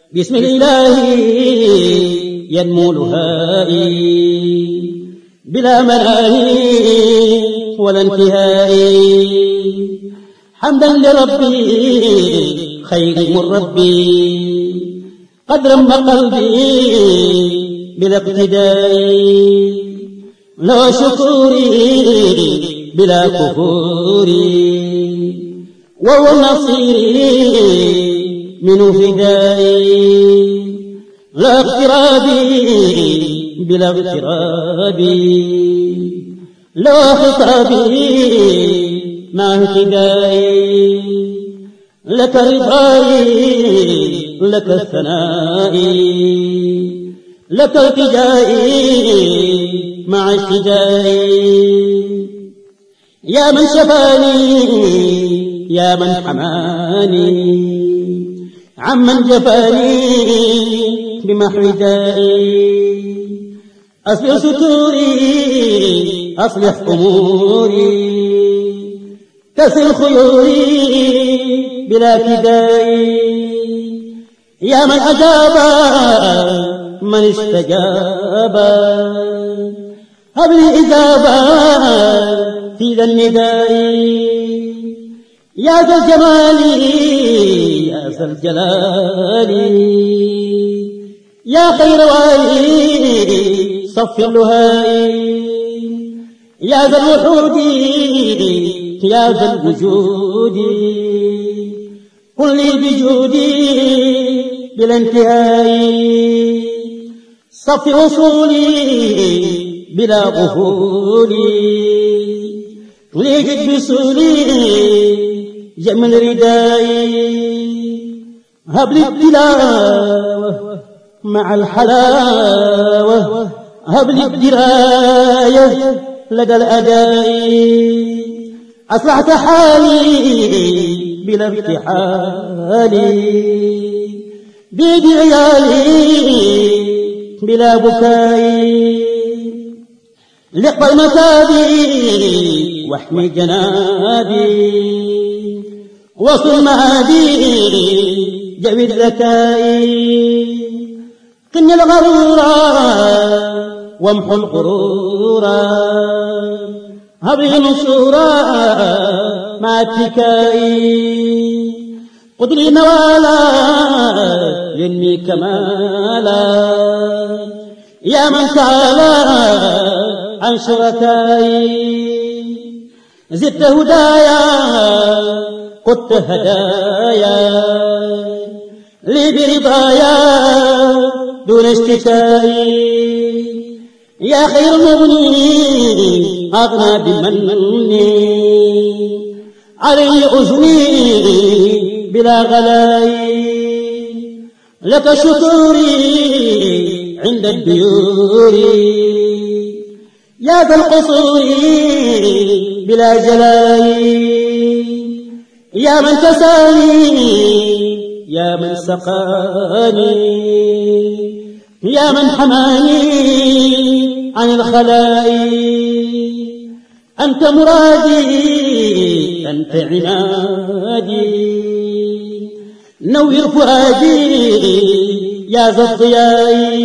بسم الإله ينمو لهائي بلا مناهي ولا انتهاء، حمدا لربي خير من ربي قد رم قلبي بلا ابتداء، له شكوري بلا كفوري وهو النصير منه فدائي، لا اقترابي بلا اغترابي، لا خطابي مع اهتدائي، لك رضاي لك الثنائي، لك التجائي مع اهتدائي، يا من شفاني يا من حماني عمن جفاني بمحو دائي، أصلح ستوري أصلح أموري كسر خيوري بلا فدائي، يا من أجاب من استجاب هب لي إجابة في ذا النداء، يا ذا الجمال يا ذا الجلال يا خير والي صف اللهاء، يا ذا الوحود يا ذا الوجود قل لي بجودي بلا انتهاء، صف وصولي بلا غفولي ليجد بسولي جمل ردائي، هب لي التلاوة مع الحلاوة هب لي الدراية لدى الأداء، أصلحت حالي بلا ابتحال بيدي عيالي بلا بكاء، لقى المكابي واحمي جنابي وصل معادي جوي ذكائي، قن الغرورا وامحو الغرورا هب لي نصورا مع اتكائي، قد لي نوالا ينمي كمالا يا من تعالى عن شركائي، زدت هدايا قدت هدايا لي برضايا دون اشتكائي، يا خير مغني أغنى بمني علي أذني بلا غلاء، لك شكوري عند الديور يا ذا القصور بلا جلاء، يا من كساني يا من سقاني يا من حماني عن الخلاء، أنت مرادي أنت عنادي نوّر فؤادي يا ذا الضياء،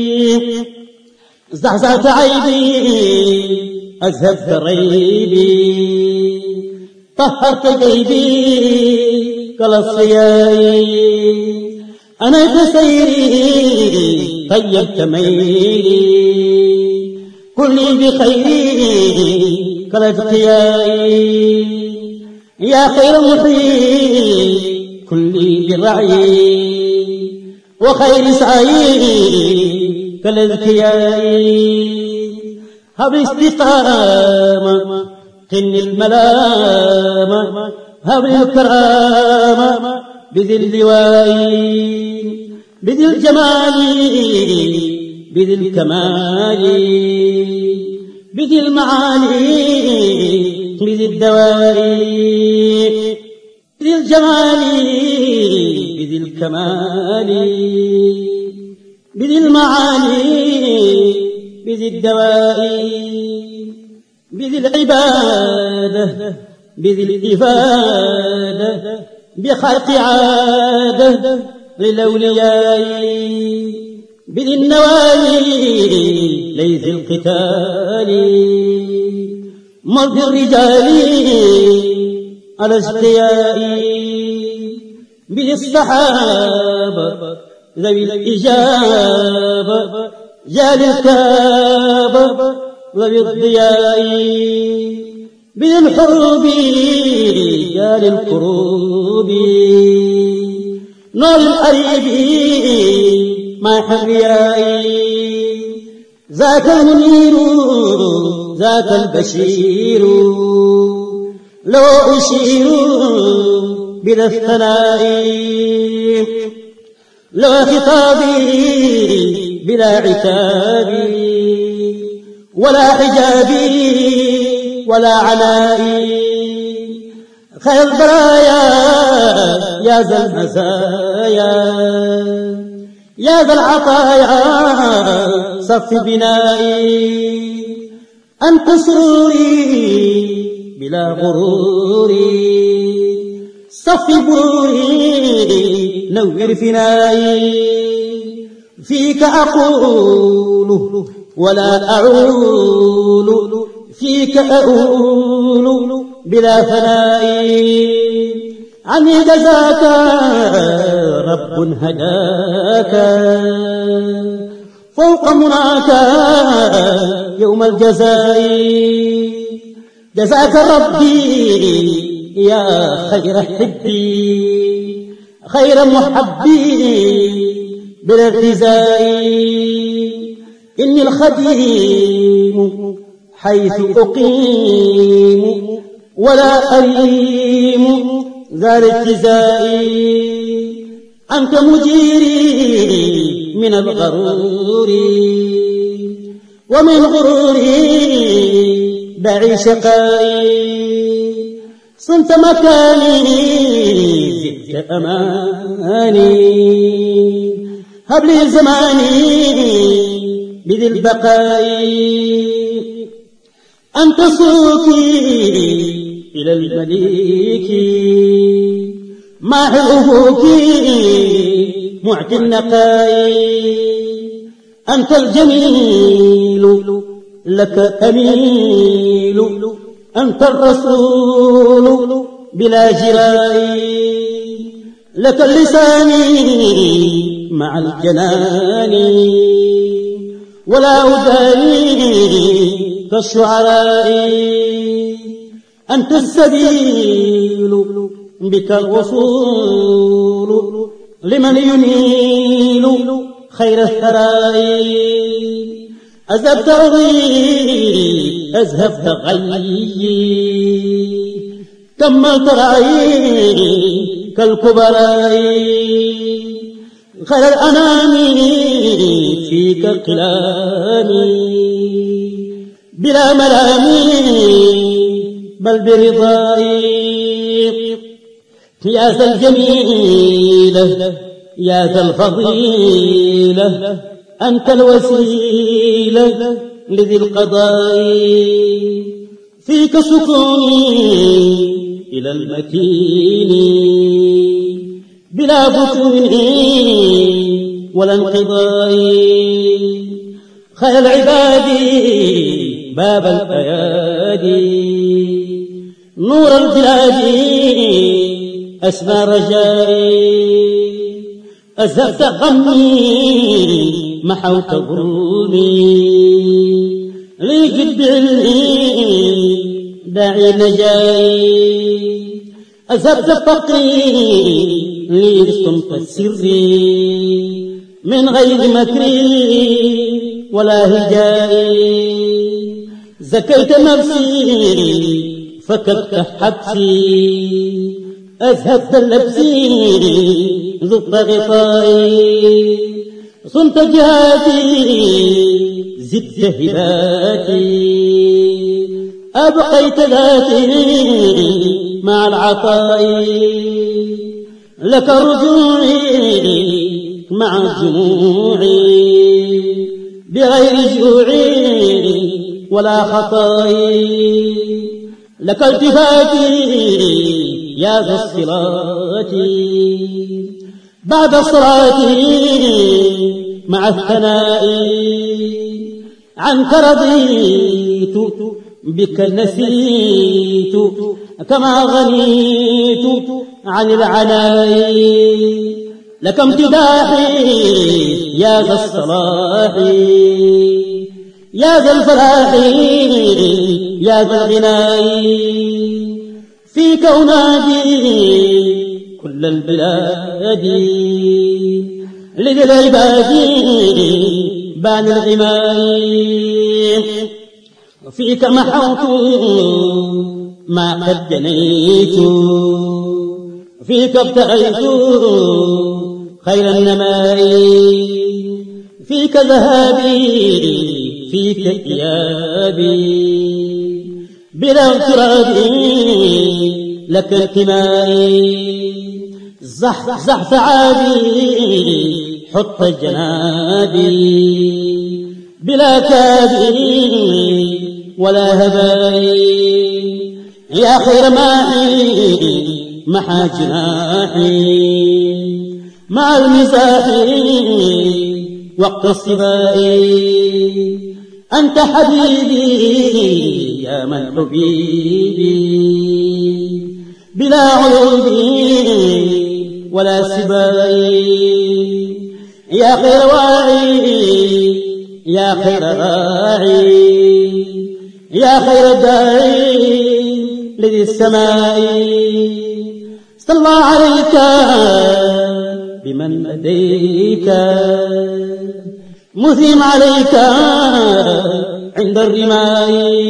زعزعت عيبي أذهبت ريبي طهرت جيبي كالصياء، أنيت سيري طيبت ميلي كلي بخيري كالاتقياء، يا خير محيي كلي برعي وخير سعي كالأذكياء، هب استقامة قن الملامة هب الكرامة بذي اللواء، بذي الجمال بذي الكمال بذي المعالي بذي الدواء، بذي الجمال بذي الكمال بذي المعالي بذي الدواء، بذي العبادة بذي الإفادة بخلق عادة للأولياء بذي النوالي ليس القتال مرض الرجال على اشقياء بذي الصحابة ذوي الإجابة جال الكابة ذوي الضياء بذي الحروب رجال الكروب نور الأريب مع حرياء ذاك المنير ذاك البشير لو أشير بلا الثناء لو خطابي بلا عتاب ولا حجاب ولا عناء خير البرايا يا ذا المزايا يا ذا العطايا صف بنائي أنت سروري بلا غروري صف بروري نور فنائي فيك أقول ولا أعول فيك أؤول بلا فناء عني جزاك رب هداك فوق مناك يوم الجزاء جزاك ربي يا خير حبي خير محبي بالارتزاء إني الخديم حيث أقيم ولا أريم ذا الارتزاء أنت مجيري من الغرور ومن غروري دعي شقائي صنت مكاني زدت أماني هب لي زماني بذي البقاء أنت صوتي إلى المليك ماحي الأفوك معطي النقاء أنت الجميل لك أميل أنت الرسول بلا جراء لك اللسان مع الجنان ولا أداني كالشعراء أنت السبيل بك الوصول لمن ينيل خير الثراء أذهبت غيي أذهبت غيي كملت رأيي كالكبراء خير الأنام فيك قلامي بلا ملامي بل برضائي يا ذا الجميلة يا ذا الفضيلة أنت الوسيلة لذي القضاء فيك سكوني إلى المكين بلا فتون ولا انقضاء خير العباد باب الأيادي نور البلاد أسمى رجائي أذهبت غمي محوت غرومي ليجد بعلمي داعي نجاي أذهبت فقري ليصمت سري من غير مكري ولا هجائي زكيت نفسي فككت حبسي أذهبت لبسي ذقت غطائي صمت جهاتي زدت هباتي أبقيت ذاتي مع العطاء لك رجوعي مع جموعي بغير جوعي ولا خطائي لك التفاتي يا ذا الصلات بعد صلاتي مع الثناء عنك رضيت بك نسيت كما غنيت عن العناء لك امتداحي يا ذا الصلاح يا ذا الفلاح يا ذا الغناء فيك أنادي كل البلاد لذي العباد بان الغماء فيك محوت ما قد جنيت فيك ابتغيت خير النماء فيك ذهابي فيك إيابي بلا اغتراب لك انتمائي زحزح ثعابي حط جنابي بلا كابي ولا هبائي يا خير ماحي محا جناحي مع المزاح وقت الصباء أنت حبيبي يا من حبيبي بلا عيوبي ولا سبائي يا خير واعي يا خير راعي يا خير داعي لذي السماء صلى عليك بمن أديك مثيم عليك عند الرماء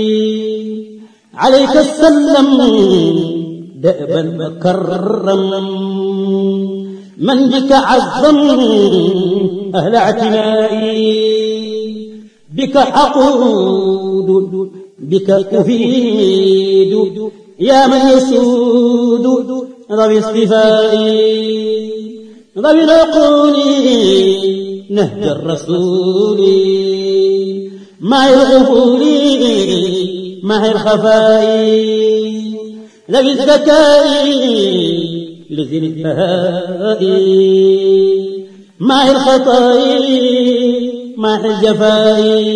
عليك السلم دأبا مكرم من بك عظم أهل اعتنائي بك أقود بك أفيد يا من يسود ذوي اصطفائي ذوي العقول نهج الرسول مع الغفور مع الخفاء ذوي الذكاء لذي البهاء مع الخطاء مع الجفاء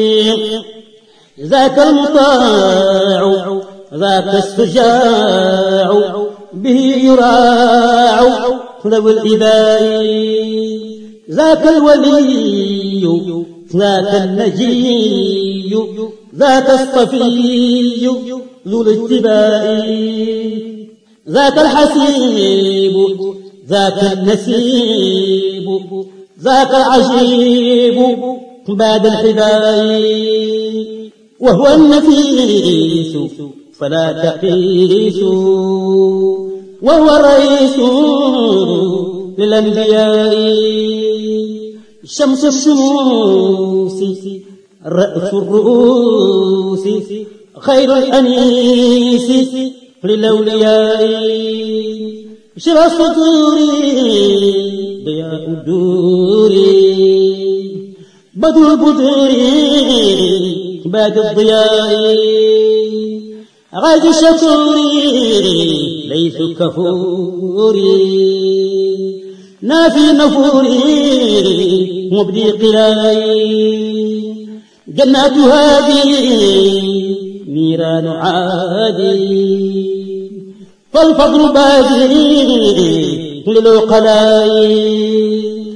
ذاك المطاع ذاك الشجاع به يراع ذوي الإباء ذاك الولي ذاك النجي ذاك الصفي ذو الاتباع ذاك الحسيب ذاك النسيب ذاك العجيب بعد الحباء وهو النفيس فلا تقيس وهو الرئيس للأنبياء شمس الشموس رأس الرؤوس خير الأنيس للأولياء شرى الصدور ضياء الدور بدر البدور بعد الضياء غاية الشكور ليس كفور نافي النفور مبدي قلاي جنات هادي نيران عادي فالفضل بادي للعقلاء